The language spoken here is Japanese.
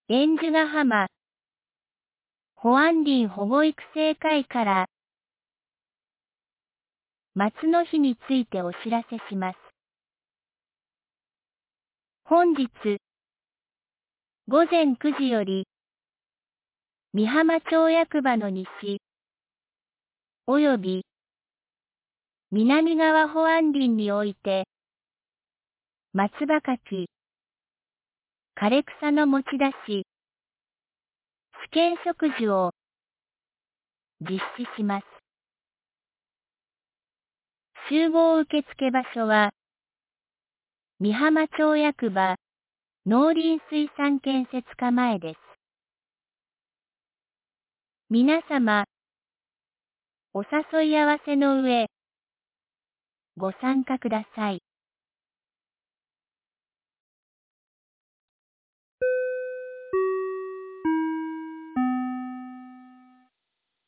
遠寿ヶ浜保安林保護育成会から松の日についてお知らせします。本日午前9時より美浜町役場の西及び南側保安林において松葉柿、枯れ草の持ち出し、試験植樹を実施します。集合受付場所は、美浜町役場農林水産建設課前です。皆様、お誘い合わせの上、ご参加ください。